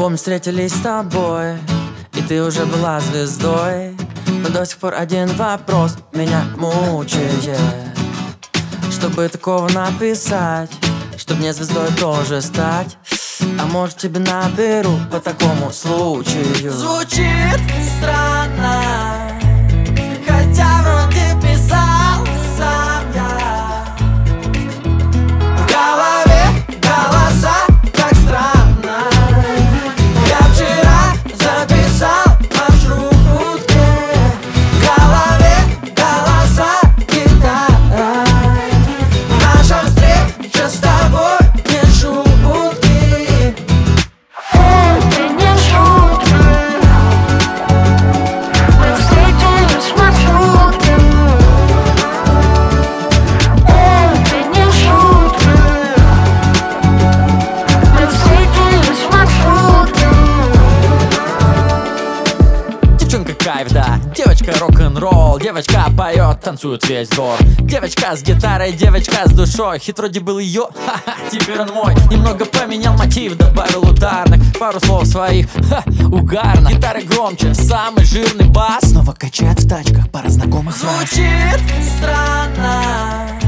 Помню, встретились с тобой, и ты уже была звездой. Но до сих пор один вопрос меня мучает: чтобы такого написать, чтоб мне звездой тоже стать. А может, тебе наберу по такому случаю. Звучит странно, хотя вроде писал сам я. В голове голоса, так странно. Я вчера записал маршрутки. В голове голоса, гитара. Наша встреча с тобой не шутки. Кайф, да, девочка рок-н-ролл, девочка поет, танцует весь двор. Девочка с гитарой, девочка с душой. Хит вроде был ее, ха-ха, теперь он мой. Немного поменял мотив, добавил ударных, пару слов своих, ха, угарно. Гитары громче, самый жирный бас снова качает в тачках, пара знакомых. Звучит странно,